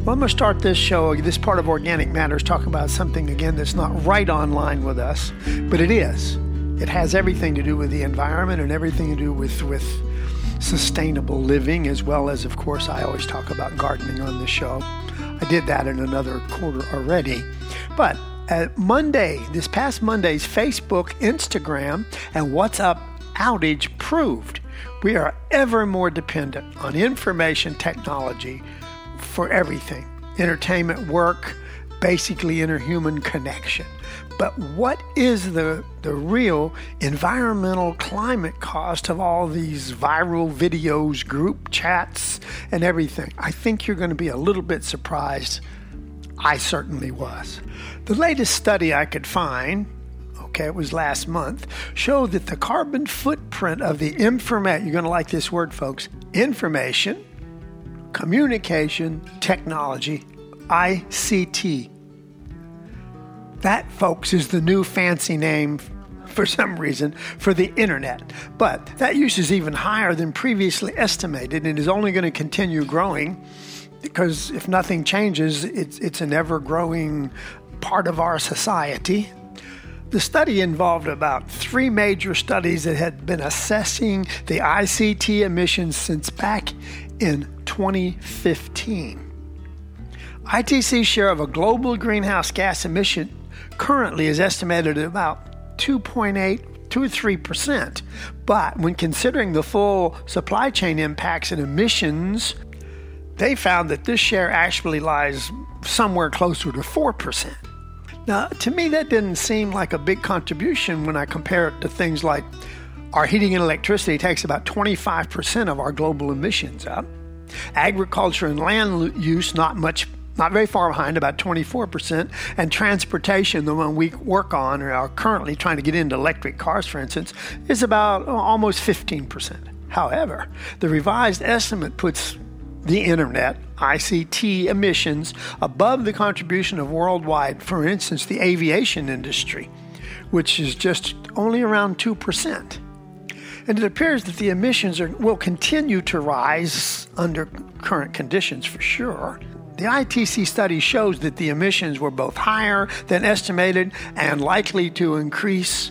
Well, I'm going to start this show, this part of Organic Matters, talking about something, again, that's not right on line with us, but it is. It has everything to do with the environment and everything to do with sustainable living, as well as, of course, I always talk about gardening on the show. I did that in another quarter already. But this past Monday's Facebook, Instagram, and WhatsApp outage proved we are ever more dependent on information technology for everything. Entertainment, work, basically interhuman connection. But what is the real environmental climate cost of all these viral videos, group chats, and everything? I think you're going to be a little bit surprised. I certainly was. The latest study I could find, it was last month, showed that the carbon footprint of the information, you're going to like this word, folks, information, communication, technology, ICT. That, folks, is the new fancy name, for some reason, for the internet. But that use is even higher than previously estimated and is only going to continue growing because if nothing changes, it's an ever-growing part of our society. The study involved about 3 major studies that had been assessing the ICT emissions since back in 2015. ITC's share of a global greenhouse gas emission currently is estimated at about 2.8 to 3%. But when considering the full supply chain impacts and emissions, they found that this share actually lies somewhere closer to 4%. Now, to me, that didn't seem like a big contribution when I compare it to things like our heating and electricity takes about 25% of our global emissions up. Agriculture and land use, not very far behind, about 24%. And transportation, the one we work on or are currently trying to get into electric cars, for instance, is about almost 15%. However, the revised estimate puts the internet, ICT emissions, above the contribution of worldwide, for instance, the aviation industry, which is just only around 2%. And it appears that the emissions will continue to rise under current conditions for sure. The ITC study shows that the emissions were both higher than estimated and likely to increase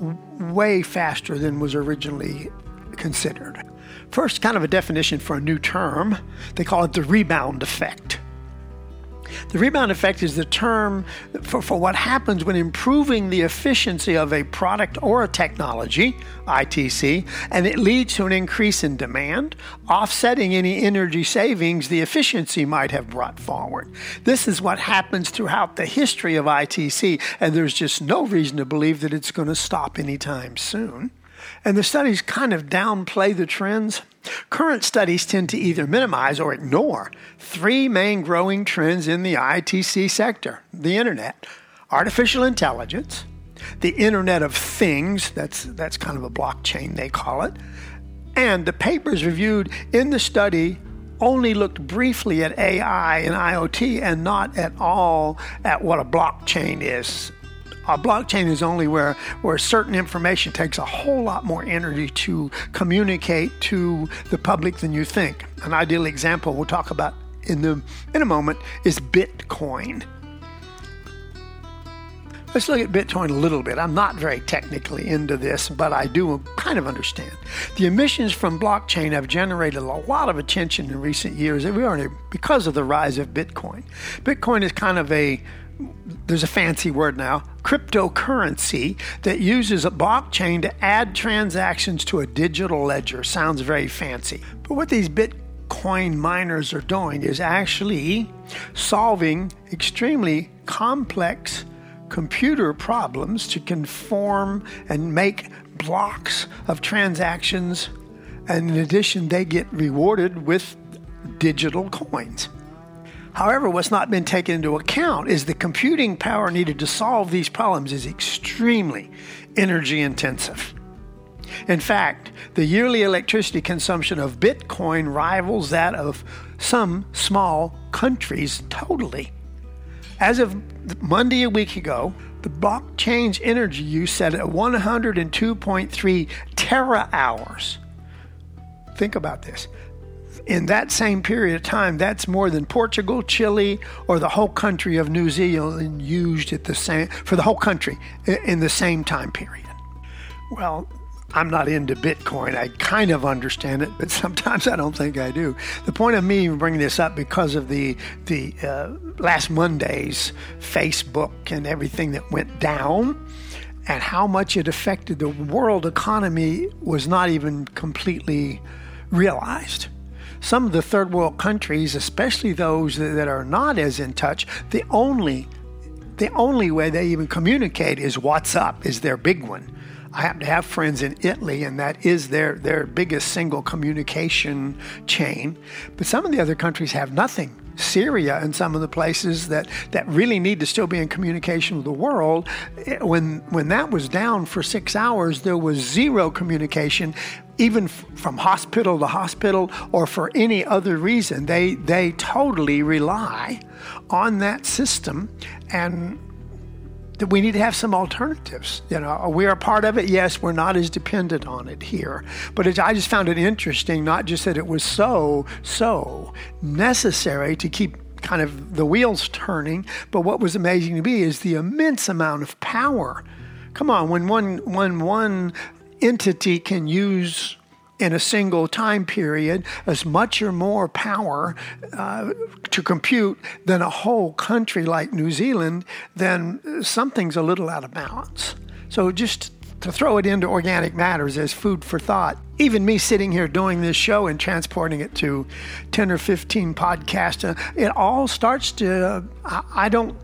way faster than was originally considered. First, kind of a definition for a new term. They call it the rebound effect. The rebound effect is the term for what happens when improving the efficiency of a product or a technology, ITC, and it leads to an increase in demand, offsetting any energy savings the efficiency might have brought forward. This is what happens throughout the history of ITC, and there's just no reason to believe that it's going to stop anytime soon. And the studies kind of downplay the trends. Current studies tend to either minimize or ignore 3 main growing trends in the ITC sector: the internet, artificial intelligence, the Internet of Things, that's kind of a blockchain they call it, and the papers reviewed in the study only looked briefly at AI and IoT and not at all at what a blockchain is. A blockchain is only where certain information takes a whole lot more energy to communicate to the public than you think. An ideal example we'll talk about in a moment is Bitcoin. Let's look at Bitcoin a little bit. I'm not very technically into this, but I do kind of understand. The emissions from blockchain have generated a lot of attention in recent years because of the rise of Bitcoin. Bitcoin is kind of there's a fancy word now, cryptocurrency that uses a blockchain to add transactions to a digital ledger. Sounds very fancy. But what these Bitcoin miners are doing is actually solving extremely complex computer problems to conform and make blocks of transactions. And in addition, they get rewarded with digital coins. However, what's not been taken into account is the computing power needed to solve these problems is extremely energy intensive. In fact, the yearly electricity consumption of Bitcoin rivals that of some small countries totally. As of Monday a week ago, the blockchain's energy use set at 102.3 tera hours. Think about this. In that same period of time, that's more than Portugal, Chile, or the whole country of New Zealand used at the same, for the whole country in the same time period. Well, I'm not into Bitcoin. I kind of understand it, but sometimes I don't think I do. The point of me bringing this up because of the last Monday's Facebook and everything that went down and how much it affected the world economy was not even completely realized. Some of the third world countries, especially those that are not as in touch, the only way they even communicate is WhatsApp is their big one. I happen to have friends in Italy, and that is their biggest single communication chain. But some of the other countries have nothing. Syria and some of the places that really need to still be in communication with the world, when that was down for 6 hours, there was zero communication, even from hospital to hospital or for any other reason. They totally rely on that system, and we need to have some alternatives. We are part of it. Yes, we're not as dependent on it here. But I just found it interesting, not just that it was so necessary to keep kind of the wheels turning, but what was amazing to me is the immense amount of power. Come on, when one entity can use in a single time period as much or more power to compute than a whole country like New Zealand, then something's a little out of balance. So just to throw it into Organic Matters as food for thought, even me sitting here doing this show and transporting it to 10 or 15 podcasts, it all starts to, I don't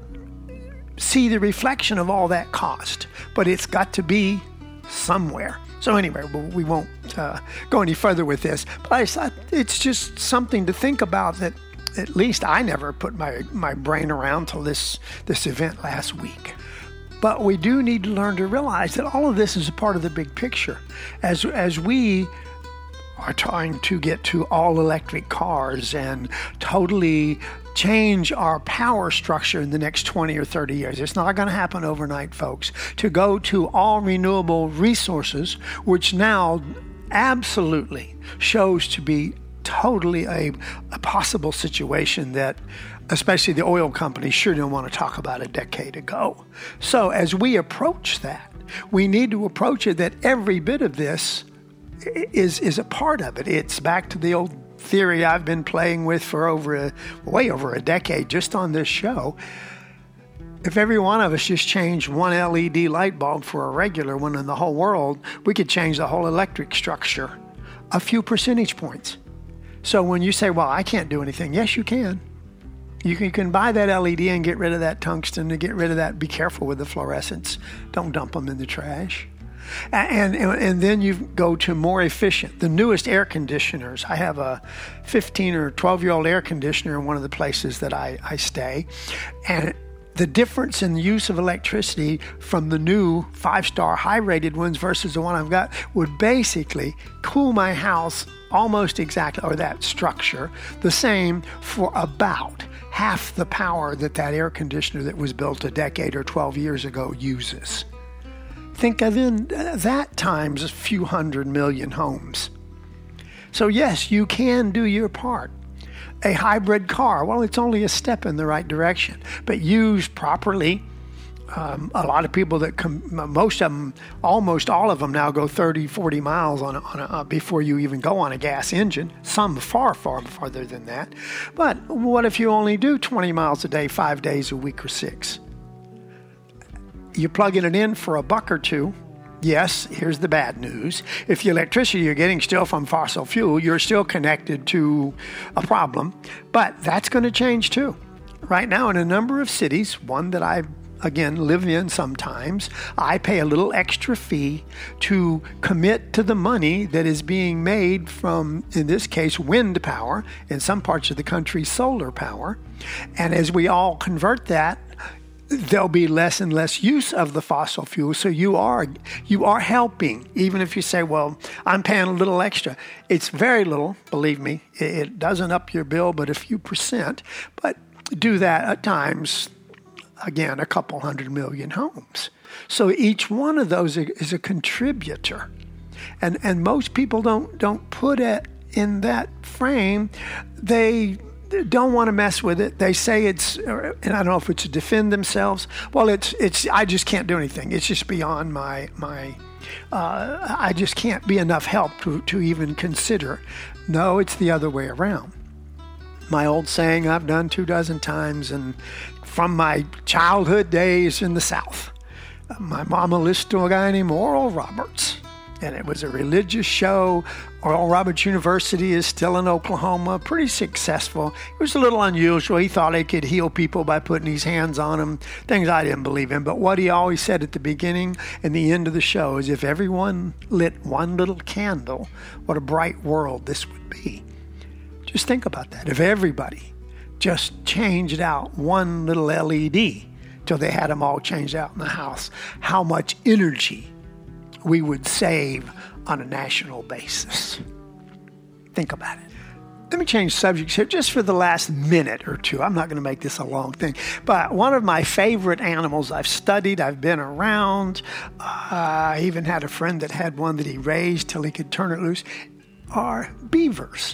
see the reflection of all that cost, but it's got to be somewhere. So anyway, we won't go any further with this, but I thought it's just something to think about that at least I never put my brain around till this event last week. But we do need to learn to realize that all of this is a part of the big picture. As we are trying to get to all electric cars and totally change our power structure in the next 20 or 30 years. It's not going to happen overnight, folks. To go to all renewable resources, which now absolutely shows to be totally a possible situation that especially the oil companies sure didn't want to talk about a decade ago. So as we approach that, we need to approach it that every bit of this is a part of it. It's back to the old theory I've been playing with for way over a decade just on this show. If every one of us just changed one LED light bulb for a regular one in the whole world, we could change the whole electric structure a few percentage points. So when you say, well, I can't do anything, yes, you can. You can buy that LED and get rid of that tungsten and get rid of that. Be careful with the fluorescents. Don't dump them in the trash. And then you go to more efficient, the newest air conditioners. I have a 15 or 12-year-old air conditioner in one of the places that I stay. And the difference in the use of electricity from the new 5-star high-rated ones versus the one I've got would basically cool my house almost exactly, or that structure, the same for about half the power that air conditioner that was built a decade or 12 years ago uses. Think of that times a few 100 million homes. So yes, you can do your part. A hybrid car, well, it's only a step in the right direction, but used properly. A lot of people most of them, almost all of them now go 30, 40 miles on before you even go on a gas engine. Some far, far farther than that. But what if you only do 20 miles a day, 5 days a week or 6? You're plugging it in for $1 or $2. Yes, here's the bad news. If the electricity you're getting still from fossil fuel, you're still connected to a problem. But that's going to change too. Right now in a number of cities, one that I again live in sometimes, I pay a little extra fee to commit to the money that is being made from, in this case, wind power, in some parts of the country, solar power. And as we all convert that, there'll be less and less use of the fossil fuel. So you are helping, even if you say, well, I'm paying a little extra. It's very little, believe me. It doesn't up your bill, but a few percent. But do that at times, again, a couple 100 million homes. So each one of those is a contributor. And most people don't put in that frame, they don't want to mess with it. They say it's, and I don't know if it's to defend themselves. Well, it's. I just can't do anything. It's just beyond my. I just can't be enough help to even consider. No, it's the other way around. My old saying I've done 24 times, and from my childhood days in the South. My mama listened to a guy named Oral Roberts, and it was a religious show. Oral Roberts University is still in Oklahoma, pretty successful. It was a little unusual. He thought he could heal people by putting his hands on them, things I didn't believe in. But what he always said at the beginning and the end of the show is, if everyone lit one little candle, what a bright world this would be. Just think about that. If everybody just changed out one little LED till they had them all changed out in the house, how much energy we would save on a national basis. Think about it. Let me change subjects here just for the last minute or two. I'm not going to make this a long thing. But one of my favorite animals I've studied, I've been around. I even had a friend that had one that he raised till he could turn it loose, are beavers.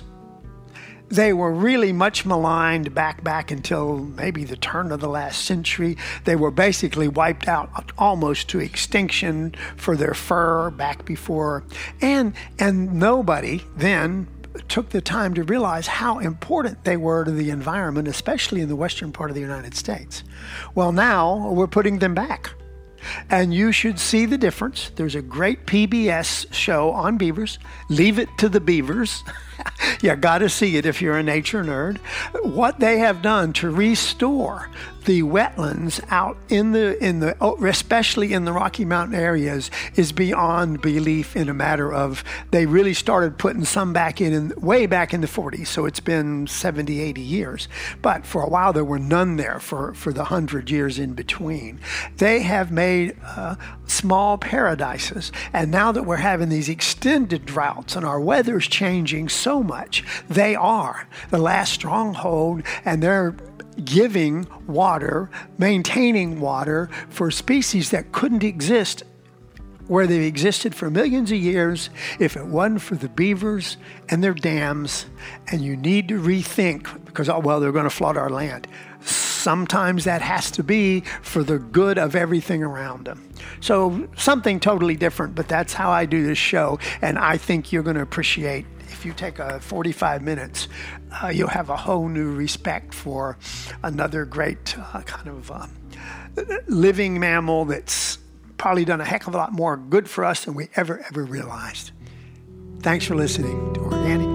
They were really much maligned back until maybe the turn of the last century. They were basically wiped out almost to extinction for their fur back before. And nobody then took the time to realize how important they were to the environment, especially in the western part of the United States. Well, now we're putting them back. And you should see the difference. There's a great PBS show on beavers. Leave it to the beavers. You got to see it if you're a nature nerd. What they have done to restore the wetlands out in the especially in the Rocky Mountain areas is beyond belief. In a matter of, they really started putting some back in way back in the 40s. So it's been 70, 80 years. But for a while there were none there for the 100 years in between. They have made small paradises. And now that we're having these extended droughts and our weather's changing so much, they are the last stronghold, and they're giving water, maintaining water for species that couldn't exist where they've existed for millions of years if it wasn't for the beavers and their dams. And you need to rethink, because, oh, well, they're going to flood our land. Sometimes that has to be for the good of everything around them. So something totally different, but that's how I do this show. And I think you're going to appreciate, if you take 45 minutes, you'll have a whole new respect for another great kind of living mammal that's probably done a heck of a lot more good for us than we ever realized. Thanks for listening to Organic